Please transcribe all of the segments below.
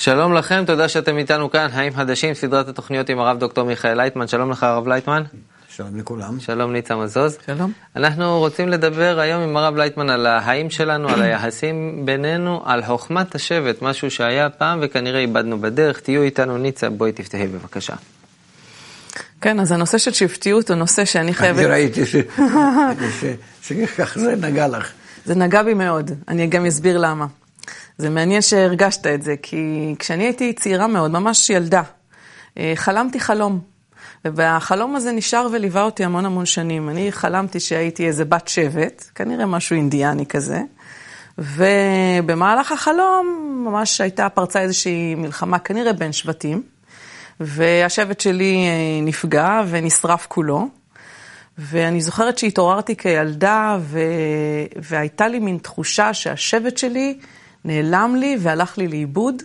שלום לכם, תודה שאתם איתנו כאן, חיים חדשים, סדרת התוכניות עם הרב דוקטור מיכאל לייטמן. שלום לך הרב לייטמן. שלום לכולם. שלום ניצה מזוז. שלום. אנחנו רוצים לדבר היום עם הרב לייטמן על החיים שלנו, על היחסים בינינו, על חוכמת השבט, משהו שהיה פעם וכנראה איבדנו בדרך. תהיו איתנו ניצה, בואי תפתחי בבקשה. כן, אז הנושא של שבטיות הוא נושא שאני חייבת... אני ראיתי שכך זה נגע לך. זה נגע בי מאוד, אני גם אסביר למה. זה מעניין שהרגשת את זה, כי כשאני הייתי צעירה מאוד, ממש ילדה, חלמתי חלום. והחלום הזה נשאר וליווה אותי המון שנים. אני חלמתי שהייתי איזה בת שבט, כנראה משהו אינדיאני כזה, ובמהלך החלום ממש פרצה איזושהי מלחמה, כנראה בין שבטים, והשבט שלי נפגע ונשרף כולו, ואני זוכרת שהתעוררתי כילדה, והייתה לי מין תחושה שהשבט שלי נעלם לי והלך לי לאיבוד,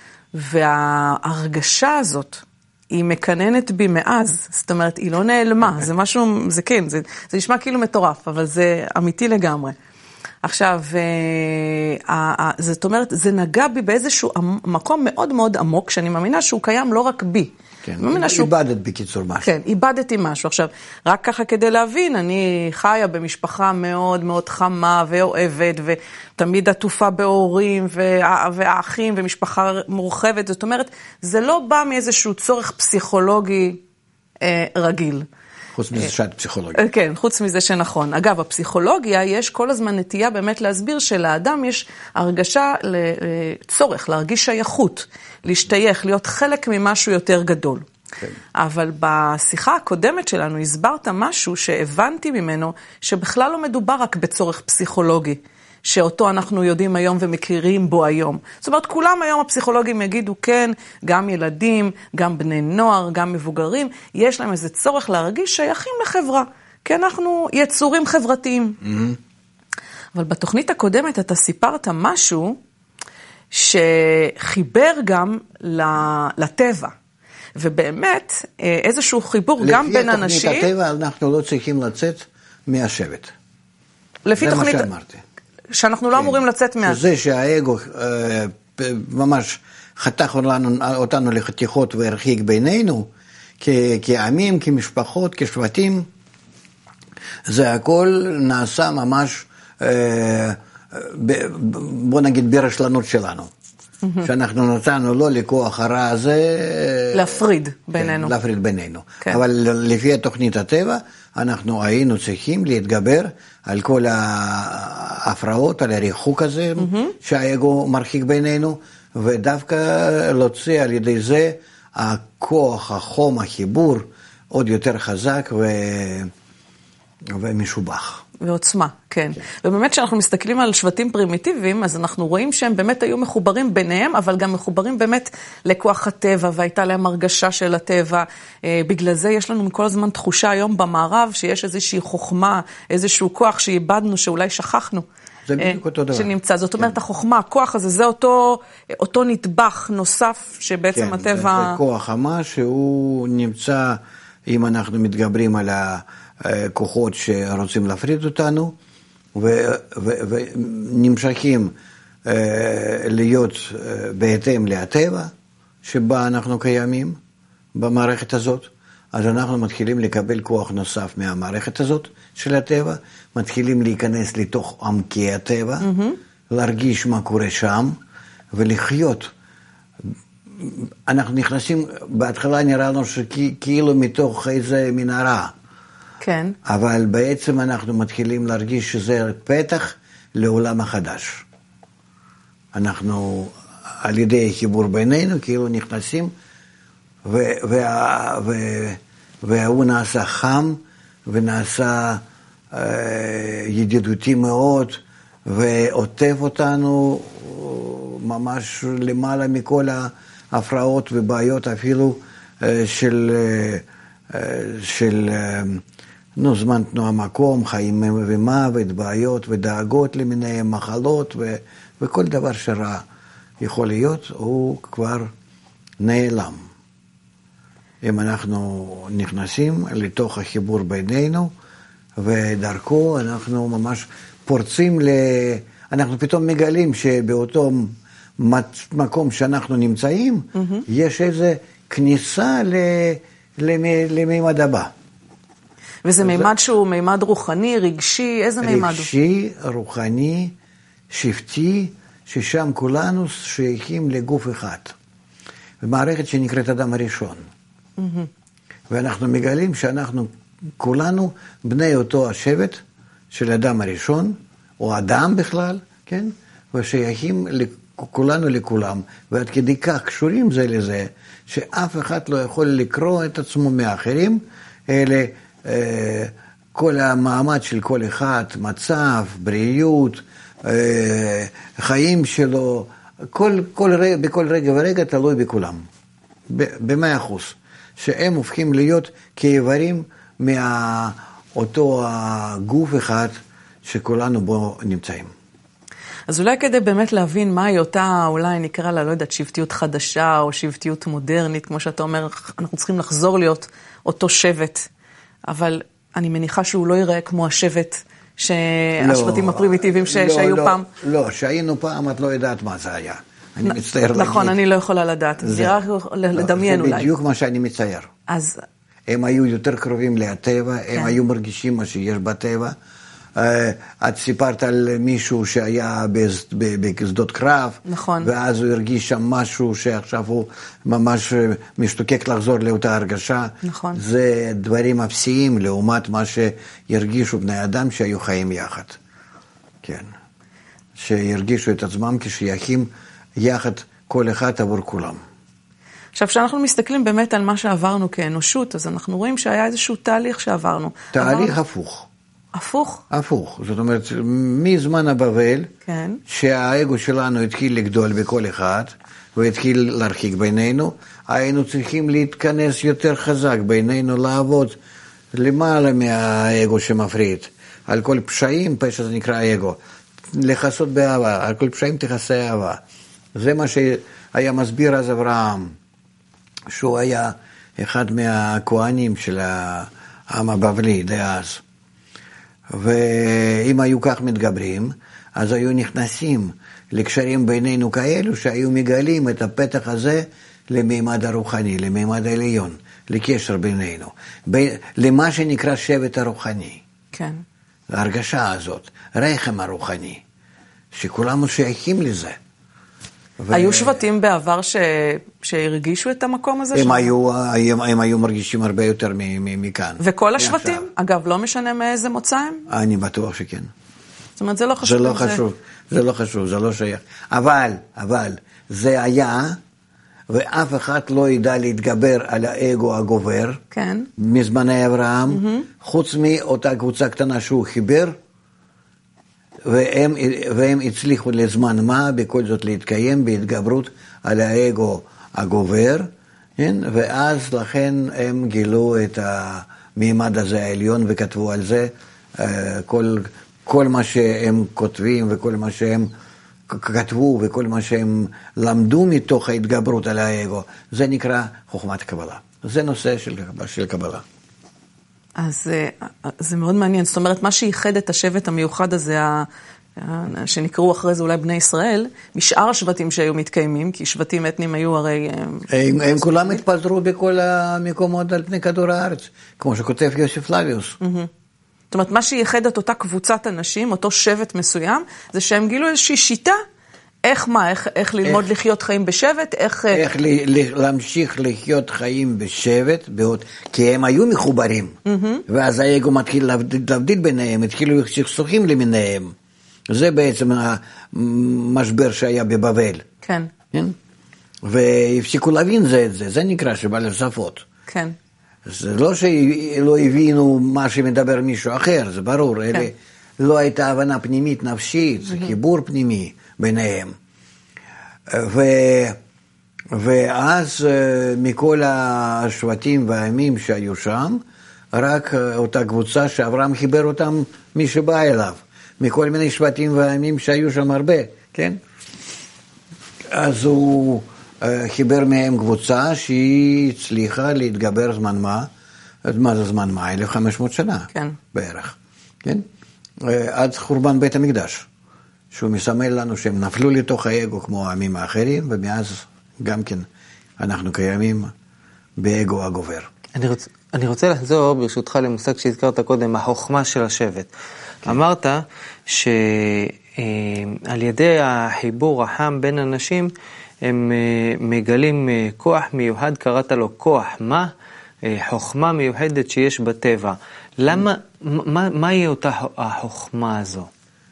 וההרגשה הזאת, היא מקננת בי מאז, זאת אומרת, היא לא נעלמה, זה משהו, זה כן, זה נשמע כאילו מטורף, אבל זה אמיתי לגמרי. עכשיו, זאת אומרת, זה נגע בי באיזשהו מקום מאוד מאוד עמוק, שאני מאמינה שהוא קיים לא רק בי. כן, איבדת בקיצור משהו. כן, איבדתי משהו. עכשיו, רק ככה כדי להבין, אני חיה במשפחה מאוד מאוד חמה ואוהבת, ותמיד עטופה בהורים והאחים ומשפחה מורחבת. זאת אומרת, זה לא בא מאיזשהו צורך פסיכולוגי רגיל. חוץ מזה שאת פסיכולוגיה. כן, חוץ מזה שנכון. אגב, הפסיכולוגיה יש כל הזמן נטייה באמת להסביר שלאדם יש הרגשה צורך, להרגיש שייכות, להשתייך, להיות חלק ממשהו יותר גדול. כן. אבל בשיחה הקודמת שלנו הסברת משהו שהבנתי ממנו שבכלל לא מדובר רק בצורך פסיכולוגי, שאותו אנחנו יודעים היום ומכירים בו היום. זאת אומרת, כולם היום הפסיכולוגים יגידו כן, גם ילדים, גם בני נוער, גם מבוגרים, יש להם איזה צורך להרגיש שייכים לחברה, כי אנחנו יצורים חברתיים. אבל בתוכנית הקודמת אתה סיפרת משהו שחיבר גם לטבע, ובאמת איזשהו חיבור גם בין אנשים. לפי תוכנית הטבע אנחנו לא צריכים לצאת מהשבט. לפי תוכנית... זה מה שאמרתי. שאנחנו לא אמורים לצאת מה... זה שהאגו ממש חתך אותנו לחתיכות והרחיק בינינו, כעמים, כמשפחות, כשבטים, זה הכל נעשה ממש, בוא נגיד, ברשלנות שלנו. שאנחנו נתנו לא לכוח הרע הזה... להפריד בינינו. כן, להפריד בינינו. כן. אבל לפי תוכנית הטבע, אנחנו היינו צריכים להתגבר על כל ההפרעות, על הריחוק הזה, שהאגו מרחיק בינינו, ודווקא להוציא על ידי זה הכוח, החום, החיבור, עוד יותר חזק ומשובח. ועוצמה, כן. ובאמת כשאנחנו מסתכלים על שבטים פרימיטיביים, אז אנחנו רואים שהם באמת היו מחוברים ביניהם, אבל גם מחוברים באמת לכוח הטבע, והייתה להם הרגשה של הטבע. בגלל זה יש לנו כל הזמן תחושה היום במערב, שיש איזושהי חוכמה, איזשהו כוח שאיבדנו, שאולי שכחנו. זה בדיוק אותו דבר. שנמצא. זאת אומרת, החוכמה, הכוח הזה, זה אותו נדבך נוסף, שבעצם הטבע... כן, זה כוח חמה שהוא נמצא, אם אנחנו מתגברים על כוחות שרוצים להפריד אותנו, ונמשכים להיות בהתאם לטבע שבה אנחנו קיימים במערכת הזאת, אז אנחנו מתחילים לקבל כוח נוסף מהמערכת הזאת של הטבע, מתחילים להיכנס לתוך עמקי הטבע, להרגיש מה קורה שם, ולחיות. אנחנו נכנסים, בהתחלה נראה לנו שכאילו מתוך איזה מנהרה, כן. אבל בעצם אנחנו מתחילים להרגיש שזה פתח לעולם החדש. אנחנו על ידי חיבור בינינו כאילו נכנסים, והוא נעשה חם ונעשה ידידותי מאוד, ועוטף אותנו ממש למעלה מכל ההפרעות ובעיות אפילו של זמן תנועה מקום, חיים ומוות, בעיות ודאגות למיניהם, מחלות וכל דבר שרע יכול להיות, הוא כבר נעלם. אם אנחנו נכנסים לתוך החיבור בינינו, ודרכו אנחנו ממש פורצים אנחנו פתאום מגלים שבאותו מקום שאנחנו נמצאים, יש איזו כניסה למימד הבא. וזה מימד שהוא מימד רוחני, רגשי, איזה מימד הוא? רגשי, רוחני, שבטי, ששם כולנו שייכים לגוף אחד. במערכת שנקראת אדם הראשון. ואנחנו מגלים שאנחנו כולנו בני אותו השבט של אדם הראשון, או אדם בכלל, כן? ושייכים כולנו לכולם, ועד כדי כך קשורים זה לזה, שאף אחד לא יכול לקרוא את עצמו מאחרים, אלא כל המעמד של כל אחד, מצב, בריאות, חיים שלו, בכל רגע ורגע תלוי בכולם, ב100%, שהם הופכים להיות כאיברים מאותו הגוף אחד שכולנו בו נמצאים. אז אולי כדי באמת להבין מהי אותה, אולי נקרא לה, לא יודעת, שבטיות חדשה או שבטיות מודרנית, כמו שאתה אומר, אנחנו צריכים לחזור להיות אותו שבט, אבל אני מניחה שהוא לא ייראה כמו השבט שהשבטים הפרימיטיביים שהיו פעם. לא, שהיינו פעם, את לא יודעת מה זה היה. אני מצטער להגיד. נכון, אני לא יכולה לדעת. זה רק לדמיין אולי. זה בדיוק מה שאני מצייר. אז הם היו יותר קרובים לטבע, הם היו מרגישים מה שיש בטבע. את סיפרת על מישהו שהיה בשדות קרב, נכון. ואז הוא הרגיש שם משהו שעכשיו הוא ממש משתוקק לחזור לאותה הרגשה. נכון. זה דברים אפסיים לעומת מה שירגישו בני אדם שהיו חיים יחד. כן. שירגישו את עצמם כשייכים יחד כל אחד עבור כולם. עכשיו, כשאנחנו מסתכלים באמת על מה שעברנו כאנושות, אז אנחנו רואים שהיה איזשהו תהליך שעברנו. תהליך הפוך. הפוך? הפוך. זאת אומרת, מזמן הבבל, כן. שהאגו שלנו התחיל לגדול בכל אחד, והתחיל להרחיק בינינו, היינו צריכים להתכנס יותר חזק בינינו, לעבוד למעלה מהאגו שמפריד. על כל פשעים, פשע זה נקרא אגו. לחסות באהבה, על כל פשעים תכסה אהבה. זה מה שהיה מסביר אז אברהם, שהוא היה אחד מהכהנים של העם הבבלי דאז. ואם היו כך מתגברים, אז היו נכנסים לקשרים בינינו כאלו, שהיו מגלים את הפתח הזה למימד הרוחני, למימד העליון, לקשר בינינו, למה שנקרא שבט הרוחני. כן. ההרגשה הזאת, רחם הרוחני, שכולנו שייכים לזה. היו שבטים בעבר שהרגישו את המקום הזה? הם היו מרגישים הרבה יותר מכאן. וכל השבטים? אגב, לא משנה מאיזה מוצא הם? אני בטוח שכן. זאת אומרת, זה לא חשוב. זה לא חשוב, זה לא שייך. אבל, זה היה, ואף אחד לא ידע להתגבר על האגו הגובר, כן. מזמני אברהם, חוץ מאותה קבוצה קטנה שהוא חיבר, והם הצליחו לזמן מה בכל זאת להתקיים בהתגברות על האגו הגובר, ואז לכן הם גילו את המימד הזה העליון וכתבו על זה כל מה שהם כותבים וכל מה שהם כתבו וכל מה שהם למדו מתוך ההתגברות על האגו, זה נקרא חוכמת קבלה. זה נושא של קבלה. אז זה מאוד מעניין. זאת אומרת, מה שייחד את השבט המיוחד הזה, שנקראו אחרי זה אולי בני ישראל, משאר השבטים שהיו מתקיימים, כי שבטים אתניים היו הרי... הם כולם התפזרו בכל המקומות על פני כדור הארץ, כמו שכותב יוסף פלביוס. זאת אומרת, מה שייחד את אותה קבוצת אנשים, אותו שבט מסוים, זה שהם גילו איזושהי שיטה, איך ללמוד לחיות חיים בשבט, איך להמשיך לחיות חיים בשבט, כי הם היו מחוברים, ואז האגו מתחיל להבדיל ביניהם, התחילו סכסוכים למיניהם. זה בעצם המשבר שהיה בבבל. כן. והפסיקו להבין זה נקרא שבעלי שפות. כן. זה לא שלא הבינו מה שמדבר מישהו אחר, זה ברור, לא הייתה הבנה פנימית נפשית, זה חיבור פנימי ביניהם. ואז מכל השבטים והעמים שהיו שם, רק אותה קבוצה שאברהם חיבר אותם מי שבא אליו, מכל מיני שבטים והעמים שהיו שם הרבה, כן? אז הוא חיבר מהם קבוצה שהיא הצליחה להתגבר זמן מה זה זמן מה? 1500 שנה, כן. בערך, כן? עד חורבן בית המקדש. שהוא מסמל לנו שהם נפלו לתוך האגו כמו העמים האחרים, ומאז גם כן אנחנו קיימים באגו הגובר. אני רוצה לחזור ברשותך למושג שהזכרת קודם, החוכמה של השבט. כן. אמרת שעל ידי החיבור החם בין אנשים, הם מגלים כוח מיוחד, קראת לו כוח מה? חוכמה מיוחדת שיש בטבע. למה, מהי אותה החוכמה הזו?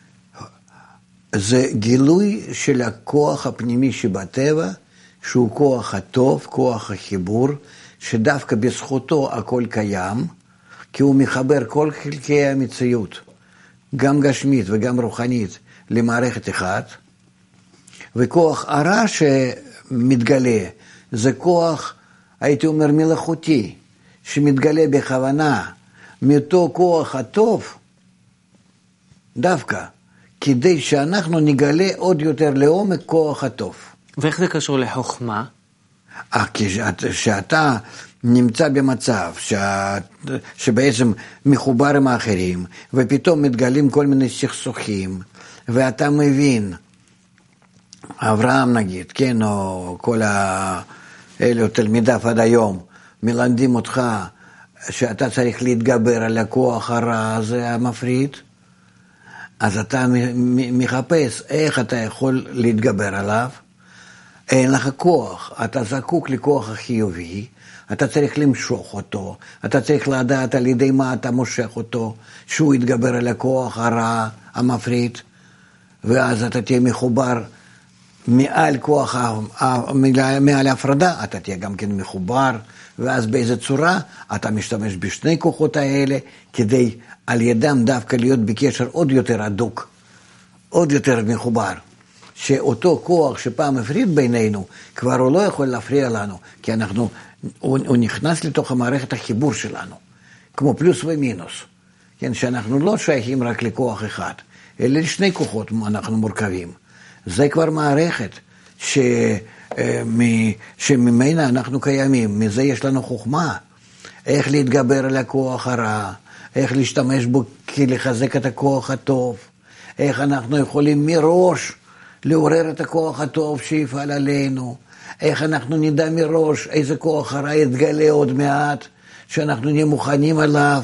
זה גילוי של הכוח הפנימי שבטבע, שהוא כוח הטוב, כוח החיבור, שדווקא בזכותו הכל קיים, כי הוא מחבר כל חלקי המציאות, גם גשמית וגם רוחנית, למערכת אחת, וכוח הרע שמתגלה, זה כוח, הייתי אומר, מלאכותי, שמתגלה בכוונה, מאותו כוח הטוב, דווקא, כדי שאנחנו נגלה עוד יותר לעומק כוח הטוב. ואיך זה קשור לחוכמה? כשאתה נמצא במצב שבעצם מחובר עם האחרים, ופתאום מתגלים כל מיני סכסוכים, ואתה מבין, אברהם נגיד, כן, או כל אלו תלמידיו עד היום, מלמדים אותך שאתה צריך להתגבר על הכוח הרע הזה המפריד, אז אתה מחפש איך אתה יכול להתגבר עליו, אין לך כוח, אתה זקוק לכוח החיובי, אתה צריך למשוך אותו, אתה צריך לדעת על ידי מה אתה מושך אותו, שהוא יתגבר על הכוח הרע המפריד, ואז אתה תהיה מחובר מעל כוח, מעל ההפרדה, אתה תהיה גם כן מחובר, ואז באיזה צורה אתה משתמש בשני כוחות האלה, כדי על ידם דווקא להיות בקשר עוד יותר הדוק, עוד יותר מחובר. שאותו כוח שפעם הפריד בינינו, כבר הוא לא יכול להפריע לנו, כי הוא נכנס לתוך המערכת החיבור שלנו, כמו פלוס ומינוס, כן, שאנחנו לא שייכים רק לכוח אחד, אלא לשני כוחות אנחנו מורכבים. זה כבר מערכת שממנה אנחנו קיימים, מזה יש לנו חוכמה, איך להתגבר על הכוח הרע, איך להשתמש בו כדי לחזק את הכוח הטוב, איך אנחנו יכולים מראש לעורר את הכוח הטוב שיפעל עלינו, איך אנחנו נדע מראש איזה כוח הרע יתגלה עוד מעט, שאנחנו נהיה מוכנים עליו.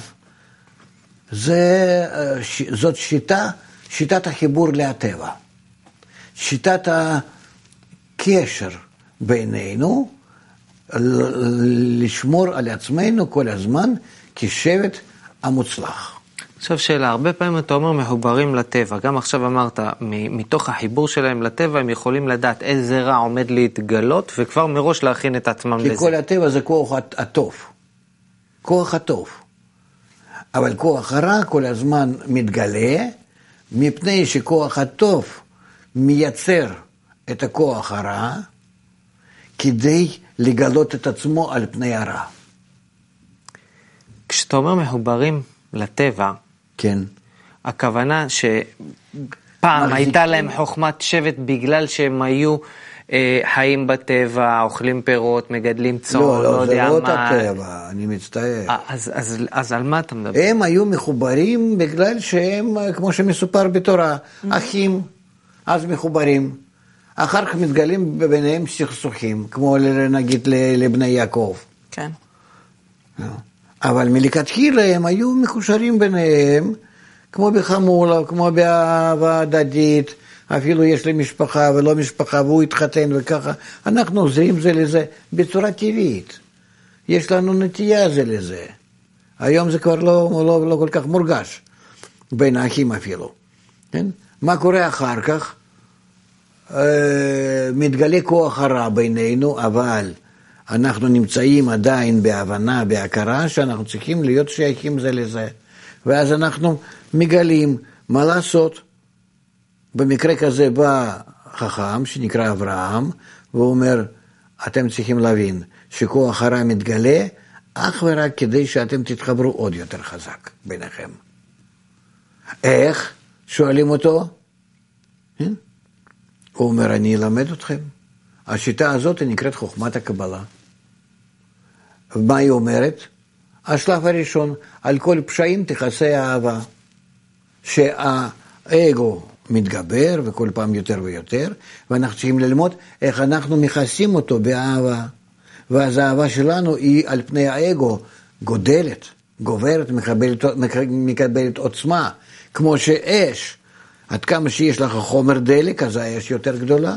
זאת שיטת החיבור לטבע, שיטת הקשר בינינו, לשמור על עצמנו כל הזמן כשבט המוצלח. עכשיו שאלה, הרבה פעמים אתה אומר מחוברים לטבע, גם עכשיו אמרת, מתוך החיבור שלהם לטבע הם יכולים לדעת איזה רע עומד להתגלות, וכבר מראש להכין את עצמם לזה. כי כל הטבע זה כוח הטוב, כוח הטוב. אבל כוח הרע כל הזמן מתגלה, מפני שכוח הטוב מייצר את הכוח הרע, כדי לגלות את עצמו על פני הרע. כשאתה אומר מחוברים לטבע, כן. הכוונה שפעם הייתה להם חוכמת שבט בגלל שהם היו חיים בטבע, אוכלים פירות, מגדלים צאן, לא יודע מה. לא, זה לא אותה טבע, אני מצטער. אז על מה אתה מדבר? הם היו מחוברים בגלל שהם, כמו שמסופר בתורה, אחים, אז מחוברים. אחר כך מתגלים ביניהם סכסוכים, כמו נגיד לבני יעקב. כן. אבל מלכתחילה הם היו מקושרים ביניהם, כמו בחמולה, כמו באהבה הדדית, אפילו יש לי משפחה ולא משפחה, והוא התחתן וככה. אנחנו עוזרים זה לזה בצורה טבעית. יש לנו נטייה זה לזה. היום זה כבר לא כל כך מורגש, בין האחים אפילו. כן? מה קורה אחר כך? מתגלה כוח הרע בינינו, אבל אנחנו נמצאים עדיין בהבנה, בהכרה, שאנחנו צריכים להיות שייכים זה לזה. ואז אנחנו מגלים מה לעשות. במקרה כזה בא חכם שנקרא אברהם, והוא אומר, אתם צריכים להבין שכוח הרע מתגלה, אך ורק כדי שאתם תתחברו עוד יותר חזק ביניכם. איך? שואלים אותו? הוא אומר, אני אלמד אתכם. השיטה הזאת נקראת חוכמת הקבלה. ומה היא אומרת? השלב הראשון, על כל פשעים תכסה האהבה. שהאגו מתגבר וכל פעם יותר ויותר, ואנחנו צריכים ללמוד איך אנחנו מכסים אותו באהבה. ואז האהבה שלנו היא על פני האגו גודלת, גוברת, מקבלת עוצמה, כמו שאש. עד כמה שיש לך חומר דלק, אז האש יותר גדולה.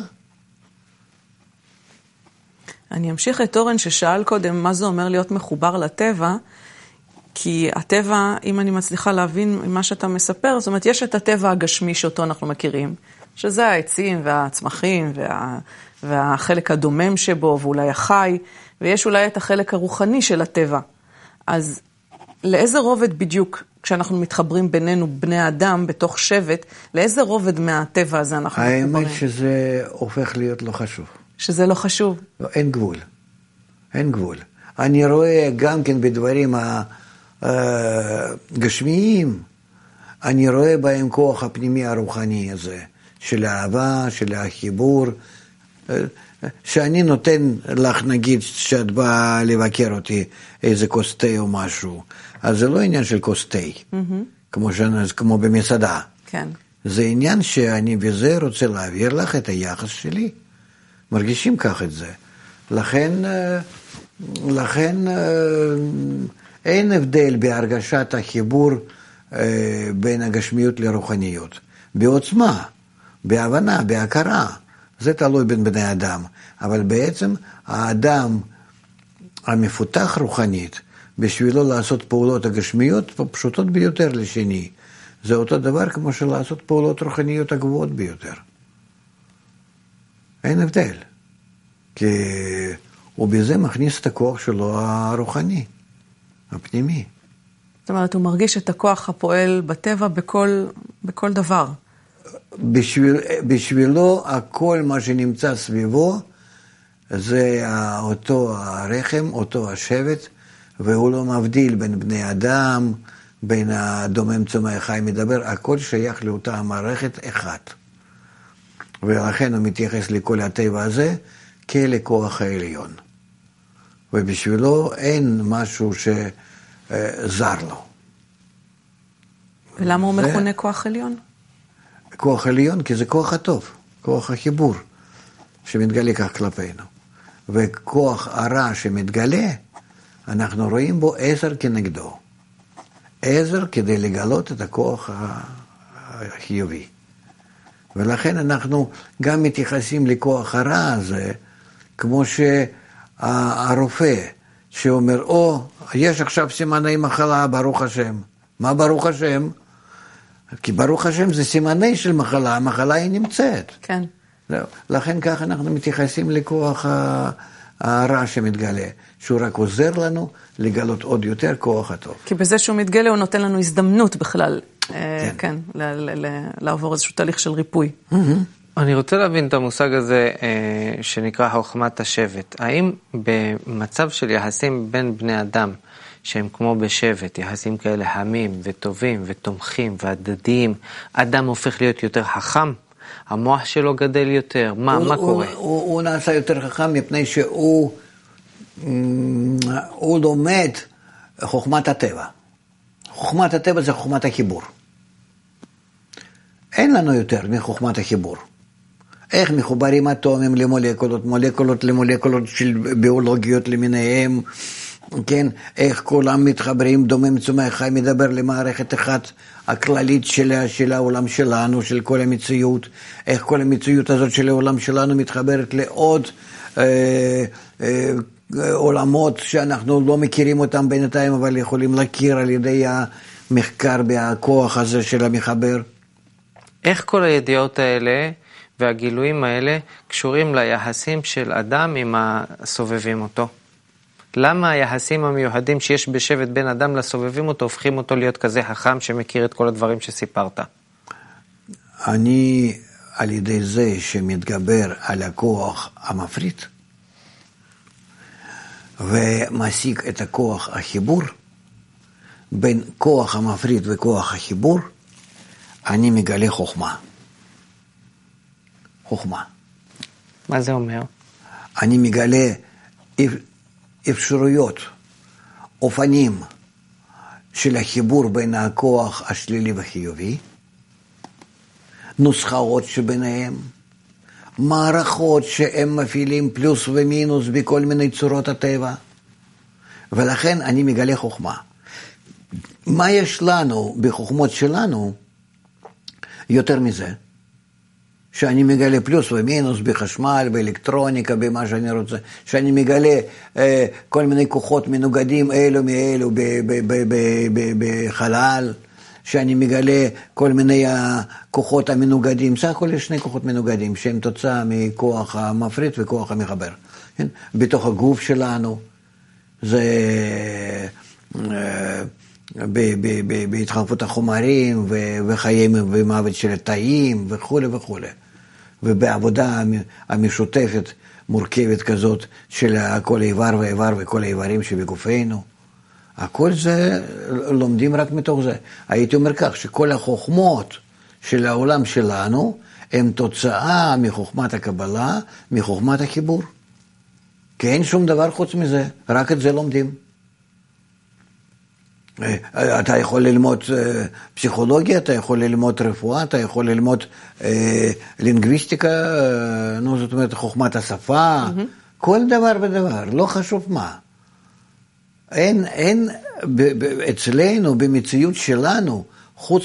אני אמשיך את אורן ששאל קודם מה זה אומר להיות מחובר לטבע, כי הטבע, אם אני מצליחה להבין מה שאתה מספר, זאת אומרת, יש את הטבע הגשמי שאותו אנחנו מכירים, שזה העצים והצמחים והחלק הדומם שבו, ואולי החי, ויש אולי את החלק הרוחני של הטבע. אז לאיזה רובד בדיוק, כשאנחנו מתחברים בינינו, בני האדם, בתוך שבט, לאיזה רובד מהטבע הזה אנחנו מתחברים? האמת שזה הופך להיות לא חשוב. שזה לא חשוב? לא, אין גבול. אין גבול. אני רואה גם כן בדברים הגשמיים, אני רואה בהם כוח הפנימי הרוחני הזה, של האהבה, של החיבור, שאני נותן לך, נגיד, שאת באה לבקר אותי איזה כוס תה או משהו, אז זה לא עניין של כוס תה, כמו במסעדה. כן. זה עניין שאני בזה רוצה להעביר לך את היחס שלי. מרגישים כך את זה. לכן אין הבדל בהרגשת החיבור בין הגשמיות לרוחניות. בעוצמה, בהבנה, בהכרה. זה תלוי בין בני אדם. אבל בעצם האדם המפותח רוחנית, בשבילו לעשות פעולות הגשמיות פשוטות ביותר לשני. זה אותו דבר כמו שלעשות פעולות רוחניות הגבוהות ביותר. אין הבדל. כי הוא בזה מכניס את הכוח שלו הרוחני, הפנימי. זאת אומרת, הוא מרגיש את הכוח הפועל בטבע בכל דבר. בשבילו הכל מה שנמצא סביבו, זה אותו הרחם, אותו השבט, והוא לא מבדיל בין בני אדם, בין הדומם צומח חי מדבר, הכל שייך לאותה המערכת אחת. ולכן הוא מתייחס לכל הטבע הזה כלכוח העליון. ובשבילו אין משהו שזר לו. ולמה הוא מכונה כוח עליון? כוח עליון כי זה כוח הטוב, כוח החיבור שמתגלה כך כלפינו. וכוח הרע שמתגלה, אנחנו רואים בו עזר כנגדו. עזר כדי לגלות את הכוח החיובי. ולכן אנחנו גם מתייחסים לכוח הרע הזה, כמו שהרופא שאומר, יש עכשיו סימני מחלה, ברוך השם. מה ברוך השם? כי ברוך השם זה סימני של מחלה, המחלה היא נמצאת. כן. לכן כך אנחנו מתייחסים לכוח הרע שמתגלה, שהוא רק עוזר לנו לגלות עוד יותר כוח הטוב. כי בזה שהוא מתגלה הוא נותן לנו הזדמנות בכלל, כן, לעבור איזשהו תהליך של ריפוי. אני רוצה להבין את המושג הזה שנקרא חוכמת השבט. האם במצב של יחסים בין בני אדם, שהם כמו בשבט, יחסים כאלה חמים וטובים ותומכים והדדיים, אדם הופך להיות יותר חכם? המוח שלו גדל יותר? מה קורה? הוא נעשה יותר חכם מפני שהוא לומד חוכמת הטבע. חוכמת הטבע זה חוכמת החיבור. אין לנו יותר מחוכמת החיבור. איך מחוברים אטומים למולקולות, מולקולות למולקולות של ביולוגיות למיניהם, כן? איך כולם מתחברים, דומם צומח חי מדבר למערכת אחת הכללית של העולם שלנו, של כל המציאות, איך כל המציאות הזאת של העולם שלנו מתחברת לעוד עולמות שאנחנו לא מכירים אותם בינתיים, אבל יכולים להכיר על ידי המחקר והכוח הזה של המחבר. איך כל הידיעות האלה והגילויים האלה קשורים ליחסים של אדם עם הסובבים אותו? למה היחסים המיוחדים שיש בשבט בין אדם לסובבים אותו, הופכים אותו להיות כזה חכם שמכיר את כל הדברים שסיפרת? אני, על ידי זה שמתגבר על הכוח המפריד, ומשיג את הכוח החיבור, בין כוח המפריד וכוח החיבור, אני מגלה חוכמה. חוכמה. מה זה אומר? אני מגלה אפשרויות, אופנים של החיבור בין הכוח השלילי והחיובי. נוסחאות שביניהם, מערכות שהם מפעילים פלוס ומינוס בכל מיני צורות הטבע, ולכן אני מגלה חוכמה. מה יש לנו בחוכמות שלנו יותר מזה? שאני מגלה פלוס ומינוס בחשמל, באלקטרוניקה, במה שאני רוצה, שאני מגלה כל מיני כוחות מנוגדים אלו מאלו בחלל, שאני מגלה כל מיני כוחות המנוגדים, סך הכל יש שני כוחות מנוגדים, שהם תוצאה מכוח המפריד וכוח המחבר. כן? בתוך הגוף שלנו, זה בהתחלפות החומרים וחיים ומוות של התאים וכו' וכו'. ובעבודה המשותפת מורכבת כזאת של כל איבר ואיבר וכל האיברים שבגופנו. הכל זה לומדים רק מתוך זה. הייתי אומר כך, שכל החוכמות של העולם שלנו הם תוצאה מחוכמת הקבלה, מחוכמת החיבור. כי אין שום דבר חוץ מזה, רק את זה לומדים. אתה יכול ללמוד פסיכולוגיה, אתה יכול ללמוד רפואה, אתה יכול ללמוד לינגוויסטיקה, זאת אומרת חוכמת השפה, כל דבר ודבר, לא חשוב מה. אין אצלנו, במציאות שלנו, חוץ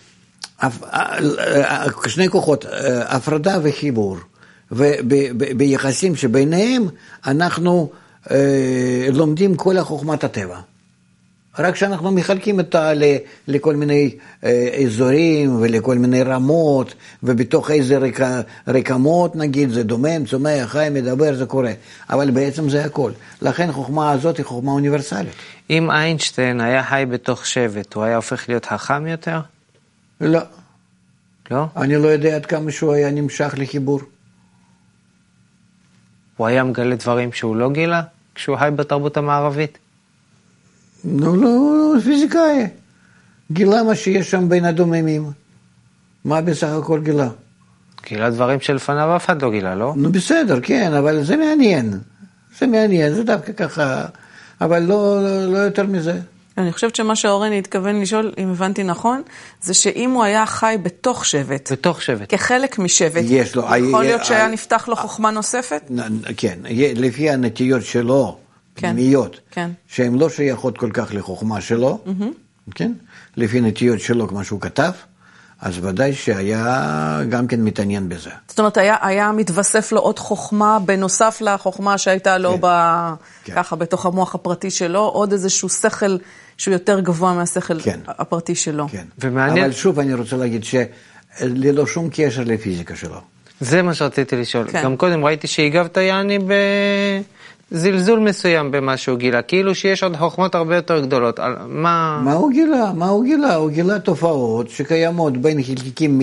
משני כוחות, הפרדה וחיבור, וביחסים שביניהם אנחנו לומדים כל החוכמת הטבע. רק שאנחנו מחלקים אותה לכל מיני אזורים ולכל מיני רמות, ובתוך איזה רקמות נגיד, זה דומם, צומח, חי, מדבר, זה קורה. אבל בעצם זה הכל. לכן חוכמה הזאת היא חוכמה אוניברסלית. אם איינשטיין היה חי בתוך שבט, הוא היה הופך להיות חכם יותר? לא. לא? אני לא יודע עד כמה שהוא היה נמשך לחיבור. הוא היה מגלה דברים שהוא לא גילה כשהוא חי בתרבות המערבית? לא, פיזיקאי. גילה מה שיש שם בין הדוממים. מה בסך הכל גילה? גילה דברים שלפניו אף אחד לא גילה, לא? בסדר, כן, אבל זה מעניין. זה מעניין, זה דווקא ככה, אבל לא יותר מזה. אני חושבת שמה שאורן התכוון לשאול, אם הבנתי נכון, זה שאם הוא היה חי בתוך שבט, כחלק משבט, יכול להיות שהיה נפתח לו חוכמה נוספת? כן, לפי הנטיות שלו, פנימיות, שהן לא שייכות כל כך לחוכמה שלו, כן? לפי נטיות שלו, כמו שהוא כתב, אז ודאי שהיה גם כן מתעניין בזה. זאת אומרת, היה מתווסף לו עוד חוכמה, בנוסף לחוכמה שהייתה לו ככה בתוך המוח הפרטי שלו, עוד איזשהו שכל שהוא יותר גבוה מהשכל הפרטי שלו. כן, אבל שוב אני רוצה להגיד שללא שום קשר לפיזיקה שלו. זה מה שרציתי לשאול. גם קודם ראיתי שהגבת יעני זלזול מסוים במה שהוא גילה, כאילו שיש עוד חוכמות הרבה יותר גדולות. מה הוא גילה? הוא גילה תופעות שקיימות בין חלקיקים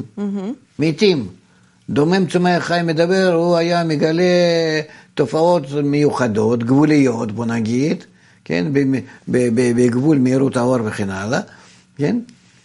מתים. דומם, צומח, חי, מדבר, הוא היה מגלה תופעות מיוחדות, גבוליות, בוא נגיד, כן? בגבול מהירות האור וכן הלאה, כן?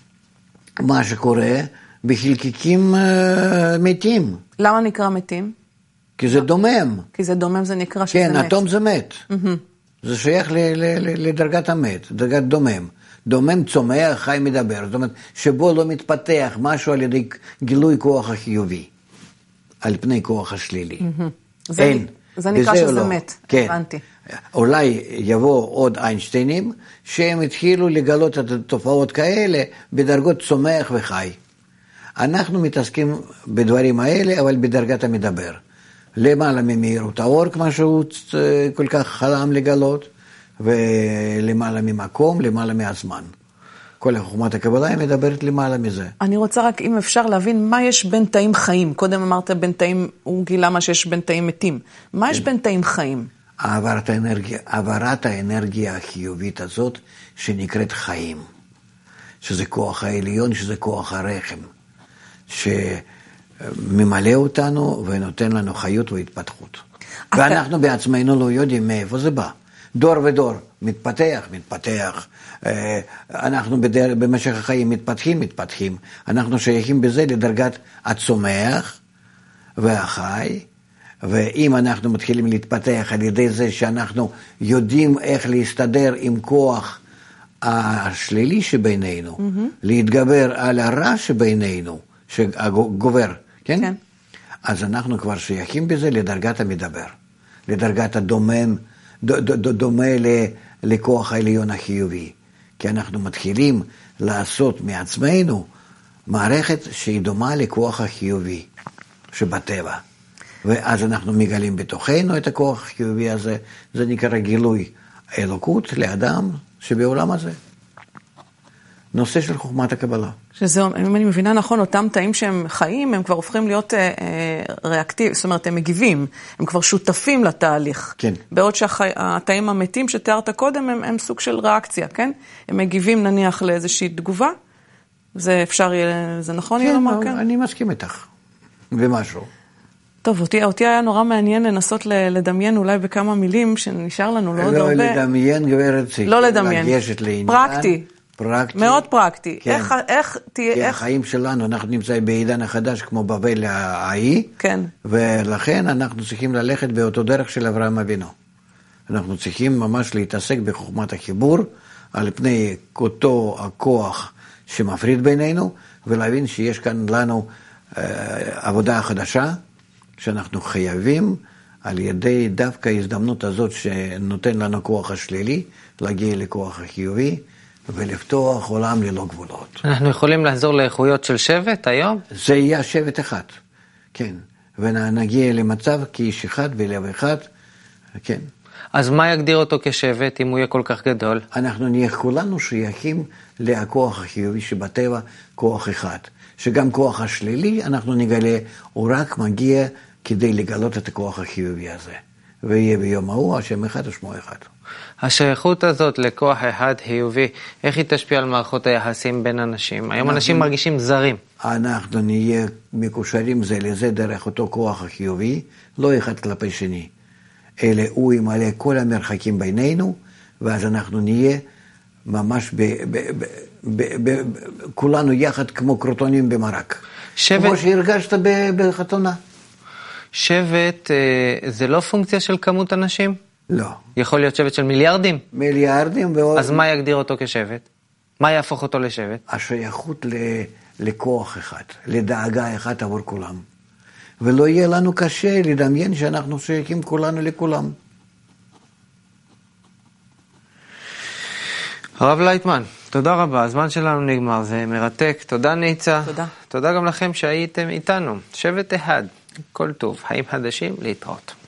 מה שקורה בחלקיקים מתים. למה נקרא מתים? כי זה דומם. כי זה דומם, זה נקרא שזה מת. כן, אטום זה מת. זה שייך לדרגת המת, דרגת דומם. דומם צומח, חי, מדבר. זאת אומרת, שבו לא מתפתח משהו על ידי גילוי כוח החיובי, על פני כוח השלילי. אין. זה נקרא שזה מת, הבנתי. אולי יבוא עוד איינשטיינים, שהם התחילו לגלות את התופעות כאלה בדרגות צומח וחי. אנחנו מתעסקים בדברים האלה, אבל בדרגת המדבר. למעלה ממהירות האור, כמו שהוא כל כך חלם לגלות, ולמעלה ממקום, למעלה מהזמן. כל החוכמת הקבלה היא מדברת למעלה מזה. אני רוצה רק, אם אפשר להבין, מה יש בין תאים חיים? קודם אמרת בין תאים, הוא גילה מה שיש בין תאים מתים. מה יש בין תאים חיים? העברת האנרגיה החיובית הזאת, שנקראת חיים. שזה כוח העליון, שזה כוח הרחם. ממלא אותנו ונותן לנו חיות והתפתחות. ואנחנו בעצמנו לא יודעים מאיפה זה בא. דור ודור מתפתח. אנחנו במשך החיים מתפתחים. אנחנו שייכים בזה לדרגת הצומח והחי, ואם אנחנו מתחילים להתפתח על ידי זה שאנחנו יודעים איך להסתדר עם כוח השלילי שבינינו, להתגבר על הרע שבינינו, שגובר, כן? כן. אז אנחנו כבר שייכים בזה לדרגת המדבר, לדרגת הדומם, דומה לכוח העליון החיובי. כי אנחנו מתחילים לעשות מעצמנו מערכת שהיא דומה לכוח החיובי שבטבע. ואז אנחנו מגלים בתוכנו את הכוח החיובי הזה, זה נקרא גילוי אלוקות לאדם שבעולם הזה. נושא של חוכמת הקבלה. שזה, אם אני מבינה נכון, אותם תאים שהם חיים, הם כבר הופכים להיות ריאקטיביים, זאת אומרת, הם מגיבים, הם כבר שותפים לתהליך. כן. בעוד שהתאים המתים שתיארת קודם, הם סוג של ריאקציה, כן? הם מגיבים נניח לאיזושהי תגובה, זה אפשר יהיה, זה נכון יהיה לומר, כן? אני מסכים איתך, במשהו. טוב, אותי היה נורא מעניין לנסות לדמיין אולי בכמה מילים שנשאר לנו, לא עוד הרבה. לא לדמיין, גברת, לא לדמיין. לגשת לעניין. פרקטי. פרקטי. מאוד פרקטי. כן. איך תהיה... כי החיים שלנו, אנחנו נמצאים בעידן החדש כמו בבל ההיא, כן. ולכן אנחנו צריכים ללכת באותו דרך של אברהם אבינו. אנחנו צריכים ממש להתעסק בחוכמת החיבור, על פני אותו הכוח שמפריד בינינו, ולהבין שיש כאן לנו עבודה חדשה, שאנחנו חייבים על ידי דווקא ההזדמנות הזאת שנותן לנו כוח השלילי, להגיע לכוח החיובי, ולפתוח עולם ללא גבולות. אנחנו יכולים לחזור לאיכויות של שבט היום? זה יהיה שבט אחד, כן. ונגיע למצב כאיש אחד בלב אחד, כן. אז מה יגדיר אותו כשבט אם הוא יהיה כל כך גדול? אנחנו נהיה כולנו שייכים לכוח החיובי שבטבע, כוח אחד. שגם כוח השלילי, אנחנו נגלה, הוא רק מגיע כדי לגלות את הכוח החיובי הזה. ויהיה ביום ההוא, השם אחד ושמו אחד. השייכות הזאת לכוח אחד חיובי, איך היא תשפיע על מערכות היחסים בין אנשים? היום אנשים מרגישים זרים. אנחנו נהיה מקושרים זה לזה דרך אותו כוח החיובי, לא אחד כלפי שני. אלא הוא ימלא כל המרחקים בינינו, ואז אנחנו נהיה ממש כולנו יחד כמו קרוטונים במרק. כמו שהרגשת בחתונה. שבט זה לא פונקציה של כמות אנשים? לא. יכול להיות שבט של מיליארדים? מיליארדים. אז מה יגדיר אותו כשבט? מה יהפוך אותו לשבט? השייכות לכוח אחד, לדאגה אחת עבור כולם. ולא יהיה לנו קשה לדמיין שאנחנו שייכים כולנו לכולם. הרב לייטמן, תודה רבה, הזמן שלנו נגמר, זה מרתק, תודה ניצה. תודה. תודה גם לכם שהייתם איתנו, שבט אחד, כל טוב, חיים חדשים, להתראות.